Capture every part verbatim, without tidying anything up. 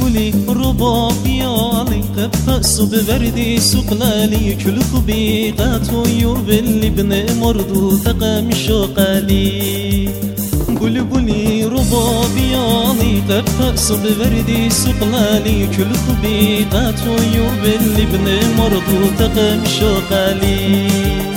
بلبلي ربابيالي قبها صب وردي سقلالي كل خبيقات ويوب اللي بن مردو تقام شقالي بلبلي ربابيالي قبها صب وردي سقلالي كل خبيقات ويوب اللي بن مردو تقام شقالي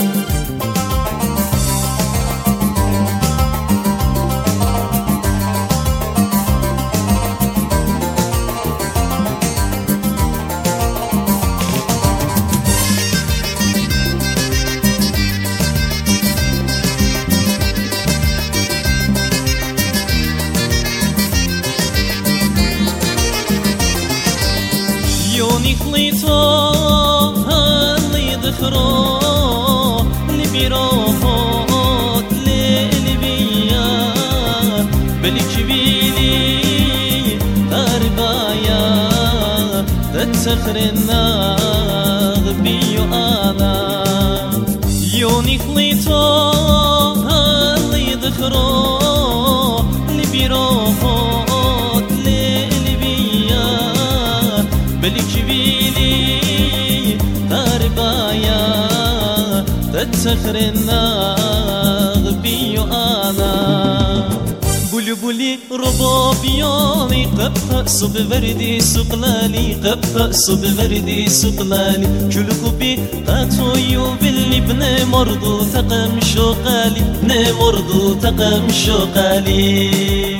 يوني خليطو هاللي ذخرو اللي بيروحوت ليلي بيا بلي كبيلي تربايا تتسخر الناغ بيو انا يوني خليطو هاللي ذخرو اللي بيروحوت ليلي بيا بلي كبيلي تربايا تتسخر الناغ بيو انا بلبلي ربابيالي قبها صب وردي سقلالي قبها صب وردي سقلالي كل بي قاتويو باللي بن مرضو تقم شقالي بن مرضو تقم شقالي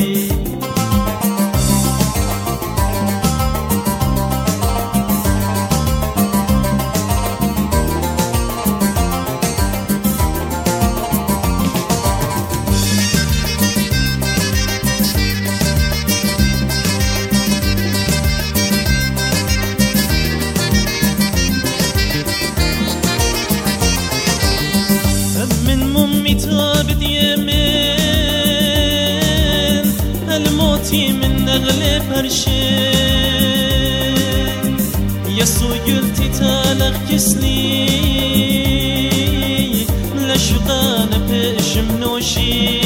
تابد يمين الموتي من نغلب هرشين يسو قلتي تالغ كسلي لشقان بيش منوشي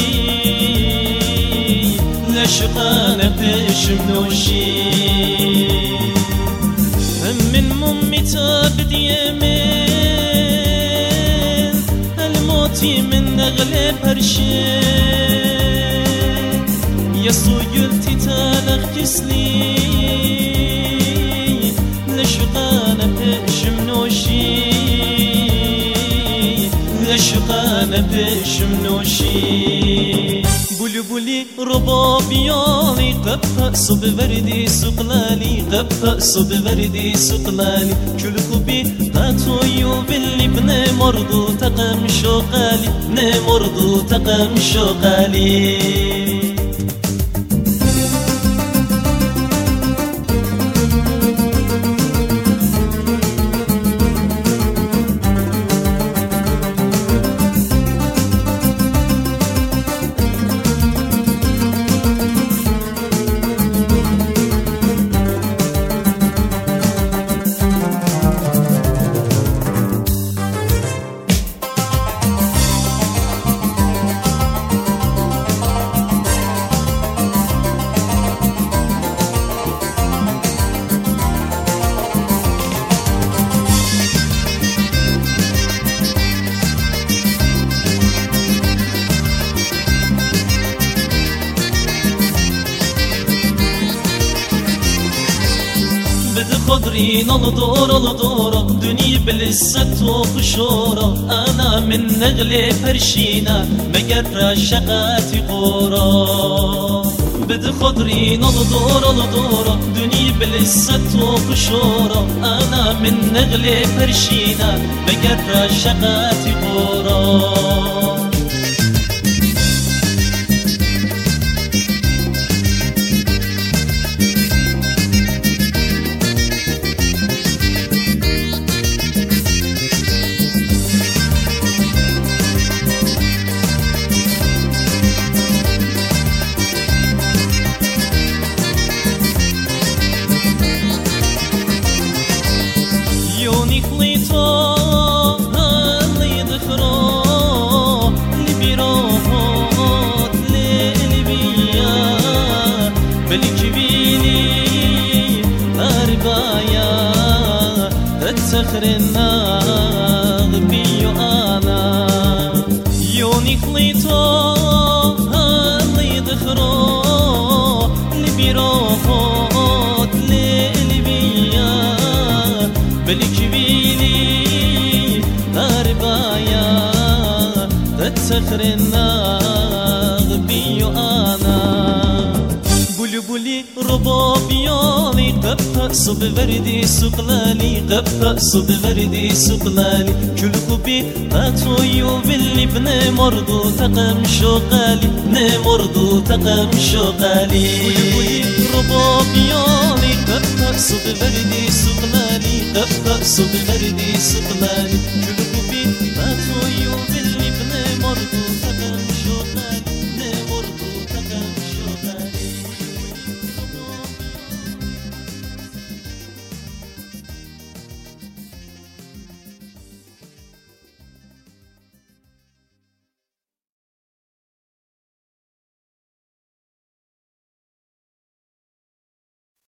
لشقان بيش منوشي من ممي تابد يمين الموتي من نغلب هرشين يسو قلتي تالغ كسلي لشقان بيش منوشي لشقان بيش منوشي بلبلي ربابيالي قبها صب وردي سقلالي قبها صب وردي سقلالي كل خبي قاتويو باللي بن مرضو تقم شقالي بن مرضو تقم شقالي خضري نلدور الدورة دنيا بالست وخشورة أنا من نغلي فرشينا مقر شقاتي قورا بد خضري نلدور الدورة دنيا بالست وخشورة أنا من نغلي فرشينا مقر شقاتي قورا يوني خليطو هاللي ذخرو اللي بيروحوت ليلي بيا بلي كبيلي أربايا تتخر النار بيو أنا يوني خليتو هالي دخرو لبيروخوت للبيا بالكبيلي أربايا تتخر النار بيو أنا بلبلي ربابياني قبها صب وردي سقلاني قبها صب وردي سقلاني كل بي هاتويو باللي بن مرضو تقم شوقالي بن مرضو تقم شوقالي بلبلي ربابياني قبها صب وردي سقلاني قبها صب وردي سقلاني كل بي